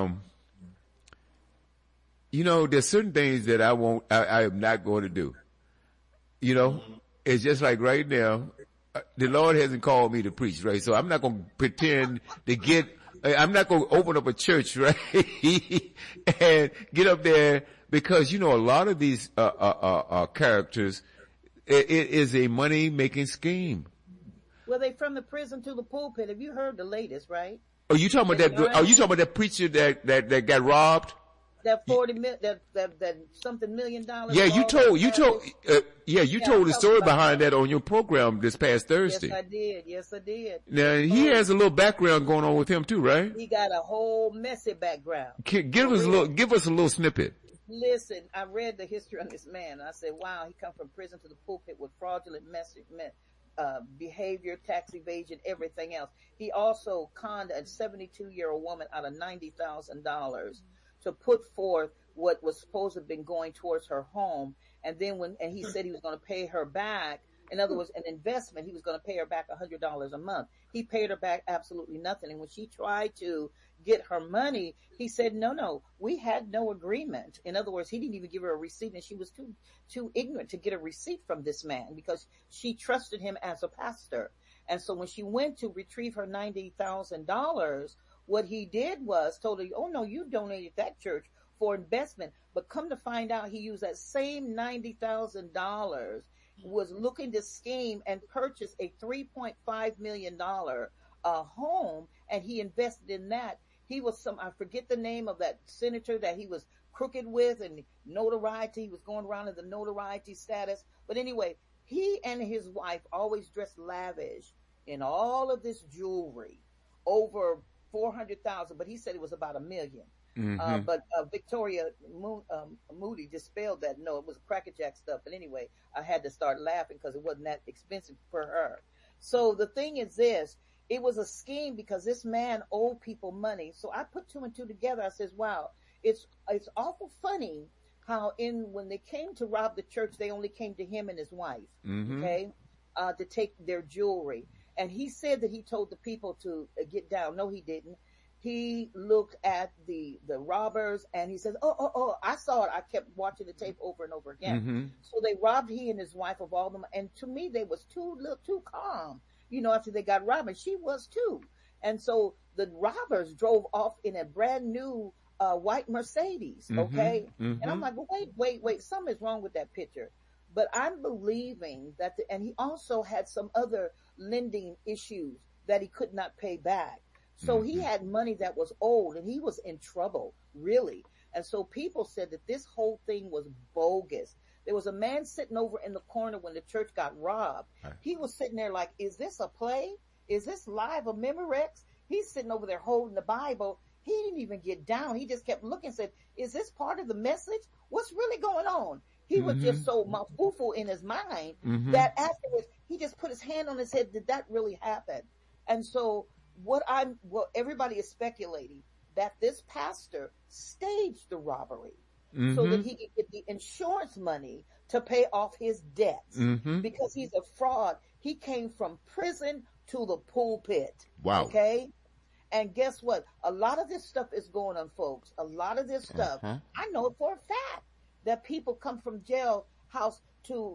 you know, there's certain things that I am not going to do. You know, it's just like right now, the Lord hasn't called me to preach, right? So I'm not going to pretend I'm not going to open up a church, right? And get up there because, you know, a lot of these, characters, it is a money making scheme. Well, they from the prison to the pulpit. Have you heard the latest, right? Are you talking about that? Are you talking about that preacher that got robbed? That that something $1 million. Yeah, you told the story behind that on your program this past Thursday. Yes, I did. Now he has a little background going on with him too, right? He got a whole messy background. Give us a little snippet. Listen, I read the history on this man, and I said, wow, he come from prison to the pulpit with fraudulent behavior, tax evasion, everything else. He also conned a 72-year-old woman out of $90,000 to put forth what was supposed to have been going towards her home. And then he said he was going to pay her back In other words, an investment. He was going to pay her back $100 a month. He paid her back absolutely nothing. And when she tried to get her money, he said, no, we had no agreement. In other words, he didn't even give her a receipt, and she was too ignorant to get a receipt from this man because she trusted him as a pastor. And so when she went to retrieve her $90,000, what he did was told her, oh no, you donated that church for investment. But come to find out, he used that same $90,000, was looking to scheme and purchase a $3.5 million home, and he invested in that. He was I forget the name of that senator that he was crooked with, and notoriety. He was going around in the notoriety status. But anyway, he and his wife always dressed lavish in all of this jewelry, over 400,000, but he said it was about $1 million. Mm-hmm. But Victoria Moody dispelled that. No, it was crackerjack stuff. But anyway, I had to start laughing because it wasn't that expensive for her. So the thing is this, it was a scheme because this man owed people money. So I put two and two together. I says, wow, it's awful funny how when they came to rob the church, they only came to him and his wife, mm-hmm. okay, to take their jewelry. And he said that he told the people to get down. No, he didn't. He looked at the robbers and he says, oh, I saw it. I kept watching the tape over and over again. Mm-hmm. So they robbed he and his wife of all them. And to me, they was too calm, after they got robbed. And she was too. And so the robbers drove off in a brand new white Mercedes. Mm-hmm. Okay. Mm-hmm. And I'm like, well, wait, something is wrong with that picture. But I'm believing that, and he also had some other lending issues that he could not pay back. So mm-hmm. he had money that was owed and he was in trouble, really. And so people said that this whole thing was bogus. There was a man sitting over in the corner when the church got robbed. Right. He was sitting there like, is this a play? Is this live a Memorex? He's sitting over there holding the Bible. He didn't even get down. He just kept looking and said, is this part of the message? What's really going on? He mm-hmm. was just so mafufu in his mind mm-hmm. that afterwards he just put his hand on his head. Did that really happen? And so what everybody is speculating that this pastor staged the robbery mm-hmm. so that he could get the insurance money to pay off his debts mm-hmm. because he's a fraud. He came from prison to the pulpit. Wow. Okay. And guess what? A lot of this stuff is going on, folks. A lot of this stuff, uh-huh. I know it for a fact that people come from jailhouse to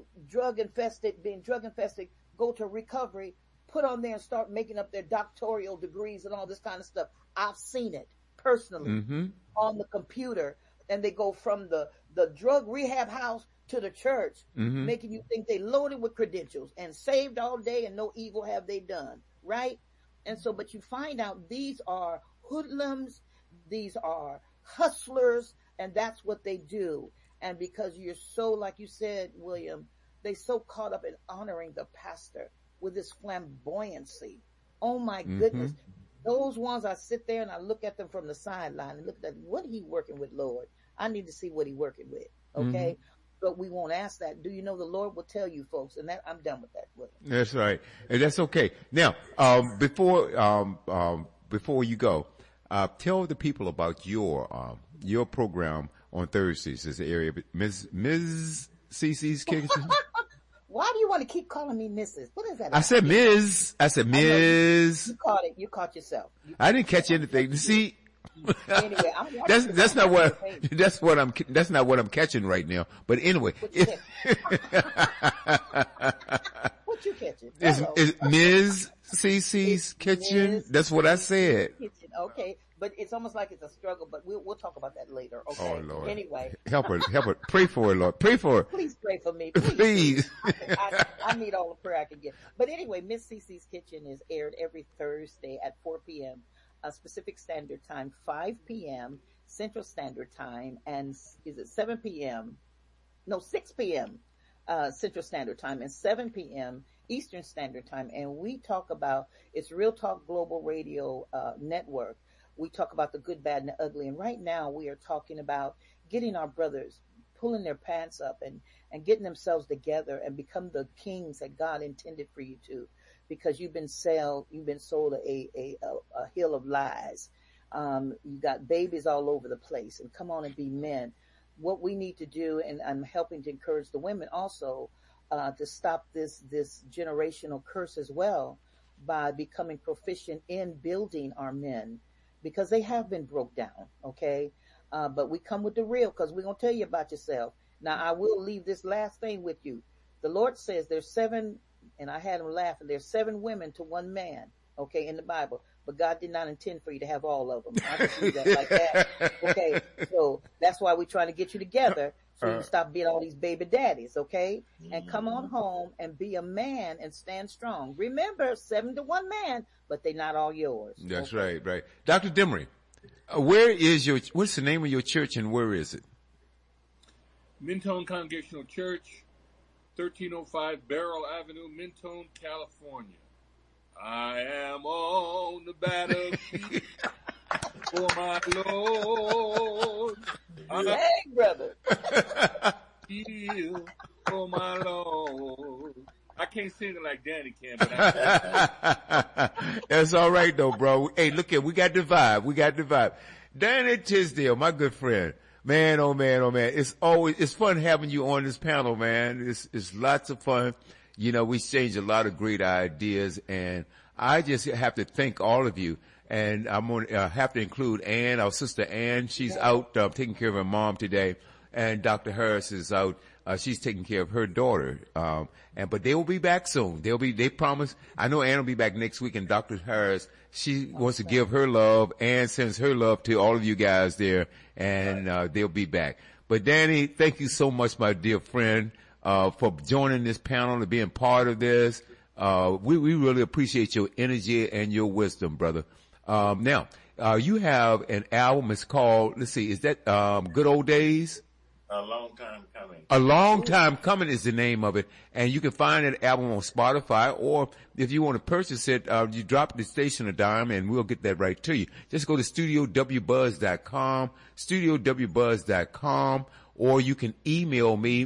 being drug infested, go to recovery, put on there and start making up their doctoral degrees and all this kind of stuff. I've seen it personally mm-hmm. on the computer. And they go from the drug rehab house to the church, mm-hmm. making you think they loaded with credentials and saved all day and no evil have they done, right? And so, but you find out these are hoodlums, these are hustlers, and that's what they do. And because you're so, like you said, William, they so caught up in honoring the pastor with this flamboyancy. Oh my mm-hmm. goodness. Those ones, I sit there and I look at them from the sideline and look at what he working with, Lord. I need to see what he working with. Okay. Mm-hmm. But we won't ask that. Do you know the Lord will tell you, folks? And that I'm done with that, William. That's right. And that's okay. Now, before you go, tell the people about your program on Thursdays. Is the area Ms. CC's Kitchen? Why do you want to keep calling me Mrs.? What is that? I said Ms. I said Ms. You caught it. You caught yourself. I didn't catch anything. See, anyway, that's not what I'm catching right now. But anyway, what you catching? Is Ms. CC's Kitchen? That's what I said. Kitchen. Okay. But it's almost like it's a struggle, but we'll talk about that later. Okay. Oh Lord. Anyway. Help her. Pray for her, Lord. Pray for her. Please pray for me. Please. I need all the prayer I can get. But anyway, Miss CC's Kitchen is aired every Thursday at 4 p.m. Pacific Standard Time, 5 p.m. Central Standard Time, and is it 7 p.m.? No, 6 p.m. Central Standard Time and 7 p.m. Eastern Standard Time. And we talk about, it's Real Talk Global Radio Network. We talk about the good, bad, and the ugly. And right now we are talking about getting our brothers, pulling their pants up and getting themselves together and become the kings that God intended for you to, because you've been sold a hill of lies. You got babies all over the place, and come on and be men. What we need to do, and I'm helping to encourage the women also, to stop this generational curse as well by becoming proficient in building our men, because they have been broke down. Okay. But we come with the real, because we're going to tell you about yourself. Now, I will leave this last thing with you. The Lord says there's 7, and I had him laughing, there's 7 women to 1 man, okay, in the Bible. But God did not intend for you to have all of them. I just leave that like that. Okay, so that's why we're trying to get you together, so you can stop being all these baby daddies, okay? And come on home and be a man and stand strong. Remember, 7 to 1 man, but they're not all yours. That's okay? right. Dr. Demery, what's the name of your church and where is it? Mentone Congregational Church, 1305 Beryl Avenue, Mentone, California. I am on the battlefield for my Lord. Hey, brother. Field for my Lord. I can't sing it like Danny can, but I That's all right though, bro. Hey, look we got the vibe. Danny Tisdale, my good friend. Man, oh man, oh man. It's fun having you on this panel, man. It's lots of fun. You know, we exchange a lot of great ideas, and I just have to thank all of you. And I'm going to have to include Ann, our sister Ann. She's out taking care of her mom today. And Dr. Harris is out. She's taking care of her daughter. But they will be back soon. They promise. I know Ann will be back next week, and Dr. Harris, she wants to give her love. Ann sends her love to all of you guys there, and they'll be back. But Danny, thank you so much, my dear friend, for joining this panel and being part of this. We really appreciate your energy and your wisdom, brother. Now, you have an album. It's called, let's see, is that, Good Old Days? A long time coming. A Long Time Coming is the name of it. And you can find that album on Spotify, or if you want to purchase it, you drop the station a dime and we'll get that right to you. Just go to studiowbuzz.com, studiowbuzz.com, or you can email me,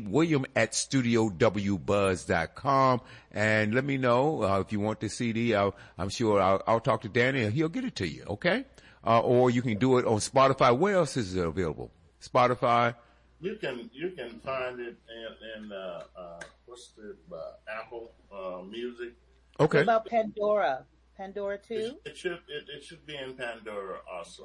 william@studiowbuzz.com, and let me know, if you want the CD. I'm sure I'll talk to Danny and he'll get it to you. Okay? Or you can do it on Spotify. Where else is it available? Spotify. You can find it in what's the Apple Music. Okay. What about Pandora? Pandora too? It should be in Pandora also.